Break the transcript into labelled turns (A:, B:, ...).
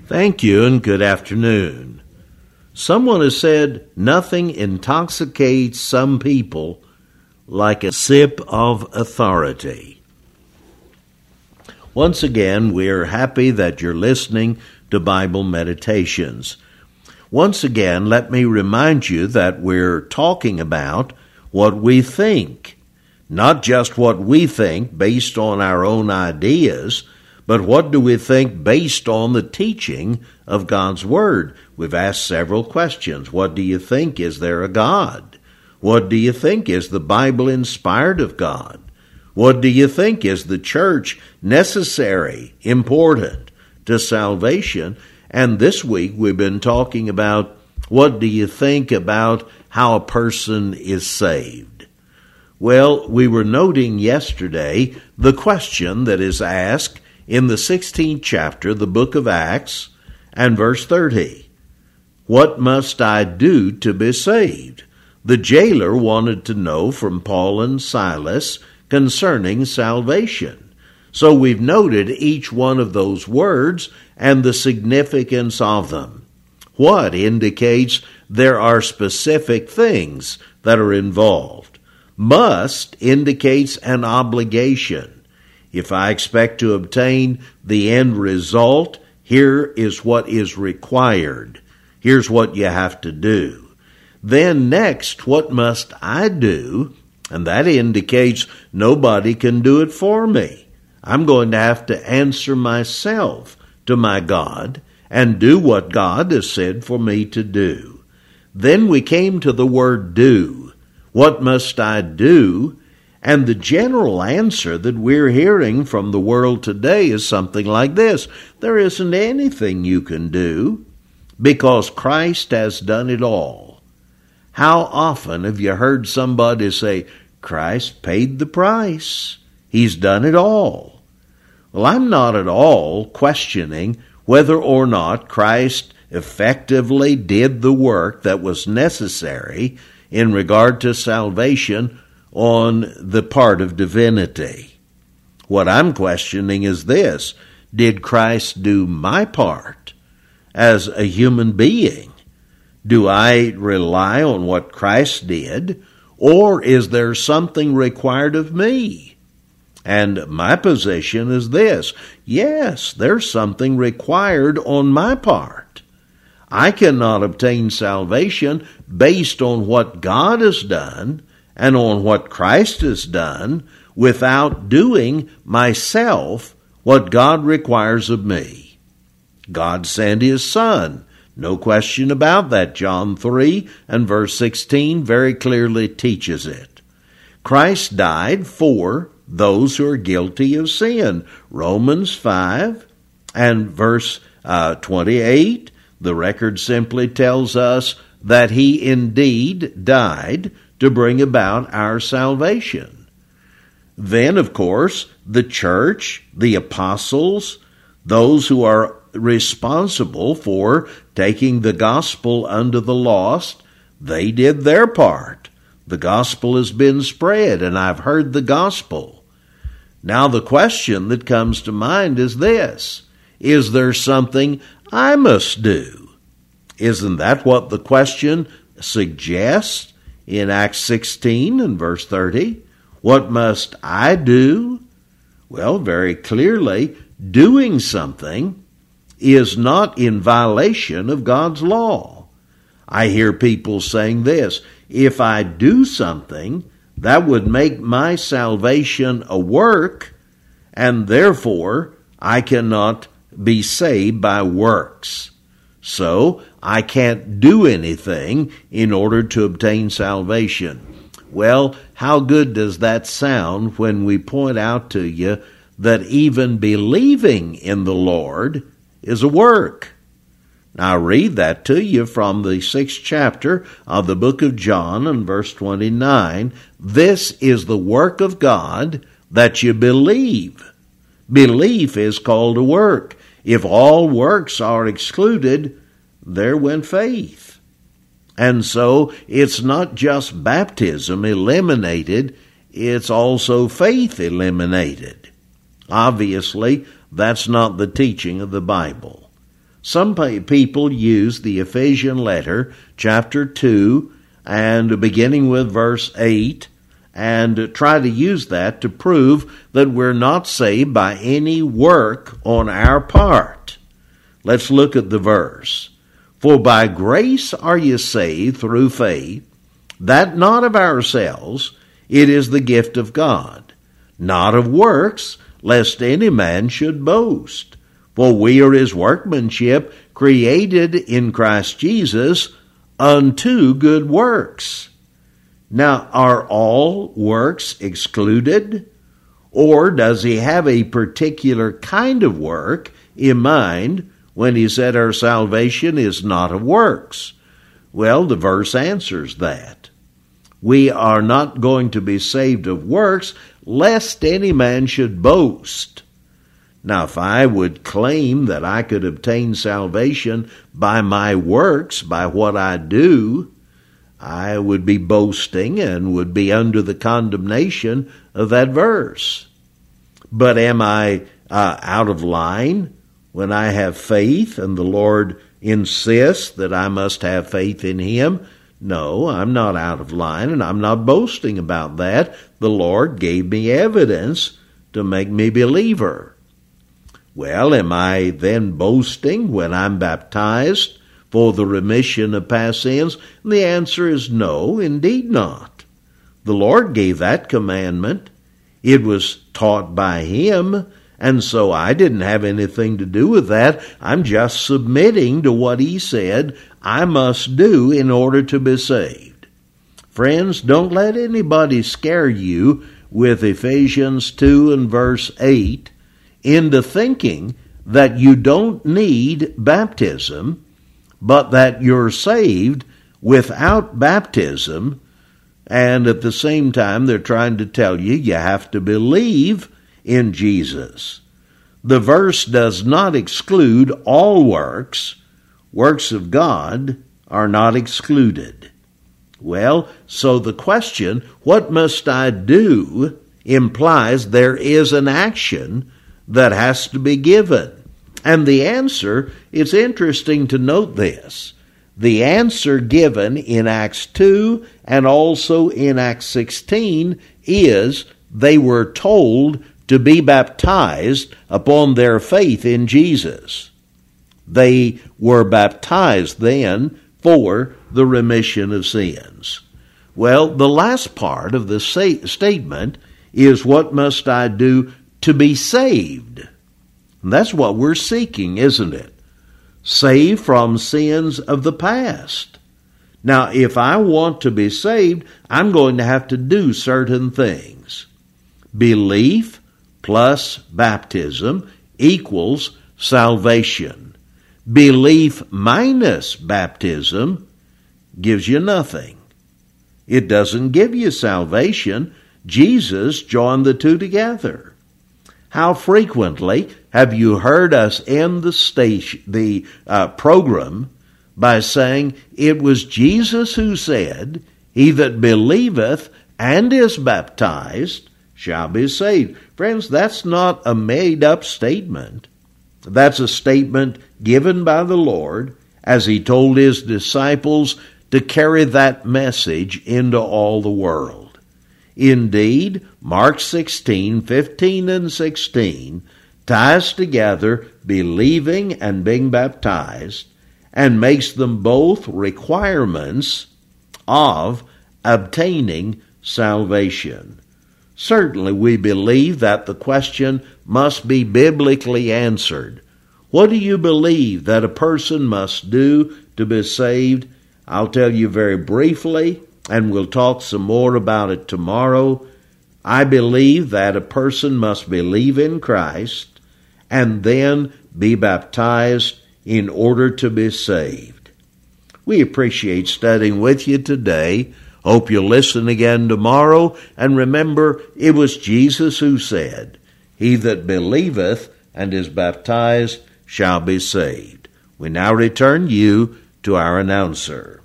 A: Thank you and good afternoon. Someone has said nothing intoxicates some people like a sip of authority. Once again, we're happy that you're listening to Bible Meditations. Once again, let me remind you that we're talking about what we think, not just what we think based on our own ideas, but what do we think based on the teaching of God's Word? We've asked several questions. What do you think? Is there a God? What do you think? Is the Bible inspired of God? What do you think? Is the church necessary, important to salvation? And this week we've been talking about what do you think about how a person is saved? Well, we were noting yesterday the question that is asked in the 16th chapter, the book of Acts, and verse 30. What must I do to be saved? The jailer wanted to know from Paul and Silas concerning salvation. So we've noted each one of those words and the significance of them. What indicates there are specific things that are involved. Must indicates an obligation. If I expect to obtain the end result, here is what is required. Here's what you have to do. Then next, what must I do? And that indicates nobody can do it for me. I'm going to have to answer myself to my God and do what God has said for me to do. Then we came to the word do. What must I do? And the general answer that we're hearing from the world today is something like this. There isn't anything you can do because Christ has done it all. How often have you heard somebody say, Christ paid the price. He's done it all. Well, I'm not at all questioning whether or not Christ effectively did the work that was necessary in regard to salvation on the part of divinity. What I'm questioning is this: did Christ do my part as a human being? Do I rely on what Christ did, or is there something required of me? And my position is this: yes, there's something required on my part. I cannot obtain salvation based on what God has done and on what Christ has done without doing myself what God requires of me. God sent His Son. No question about that. John 3 and verse 16 very clearly teaches it. Christ died for those who are guilty of sin. Romans 5 and verse 28, the record simply tells us that He indeed died to bring about our salvation. Then, of course, the church, the apostles, those who are responsible for taking the gospel unto the lost, they did their part. The gospel has been spread, and I've heard the gospel. Now the question that comes to mind is this: is there something I must do? Isn't that what the question suggests in Acts 16 and verse 30? What must I do? Well, very clearly, doing something is not in violation of God's law. I hear people saying this: if I do something, that would make my salvation a work, and therefore I cannot be saved by works. So I can't do anything in order to obtain salvation. Well, how good does that sound when we point out to you that even believing in the Lord is a work? Now, I read that to you from the 6th chapter of the book of John and verse 29. This is the work of God, that you believe. Belief is called a work. If all works are excluded, there went faith. And so it's not just baptism eliminated, it's also faith eliminated. Obviously, that's not the teaching of the Bible. Some people use the Ephesian letter, chapter 2, and beginning with verse 8, and try to use that to prove that we're not saved by any work on our part. Let's look at the verse. For by grace are ye saved through faith, that not of ourselves, it is the gift of God, not of works, lest any man should boast. For we are his workmanship, created in Christ Jesus unto good works. Now, are all works excluded? Or does he have a particular kind of work in mind when he said our salvation is not of works? Well, the verse answers that. We are not going to be saved of works, lest any man should boast. Now, if I would claim that I could obtain salvation by my works, by what I do, I would be boasting and would be under the condemnation of that verse. But am I out of line when I have faith and the Lord insists that I must have faith in Him? No, I'm not out of line, and I'm not boasting about that. The Lord gave me evidence to make me believer. Well, am I then boasting when I'm baptized for the remission of past sins? And the answer is no, indeed not. The Lord gave that commandment. It was taught by Him, and so I didn't have anything to do with that. I'm just submitting to what He said I must do in order to be saved. Friends, don't let anybody scare you with Ephesians 2 and verse 8 into thinking that you don't need baptism, but that you're saved without baptism, and at the same time they're trying to tell you you have to believe in Jesus. The verse does not exclude all works. Works of God are not excluded. Well, so the question, what must I do, implies there is an action that has to be given. And the answer, it's interesting to note this, the answer given in Acts 2 and also in Acts 16 is they were told to be baptized upon their faith in Jesus. They were baptized then for the remission of sins. Well, the last part of the statement is, what must I do to be saved? And that's what we're seeking, isn't it? Saved from sins of the past. Now, if I want to be saved, I'm going to have to do certain things. Belief plus baptism equals salvation. Belief minus baptism gives you nothing. It doesn't give you salvation. Jesus joined the two together. How frequently have you heard us end the program by saying, it was Jesus who said, he that believeth and is baptized shall be saved. Friends, that's not a made-up statement. That's a statement given by the Lord as He told His disciples to carry that message into all the world. Indeed, Mark 16:15 and 16 ties together believing and being baptized and makes them both requirements of obtaining salvation. Certainly we believe that the question must be biblically answered. What do you believe that a person must do to be saved? I'll tell you very briefly, and we'll talk some more about it tomorrow. I believe that a person must believe in Christ and then be baptized in order to be saved. We appreciate studying with you today. Hope you'll listen again tomorrow. And remember, it was Jesus who said, he that believeth and is baptized shall be saved. We now return you to our announcer.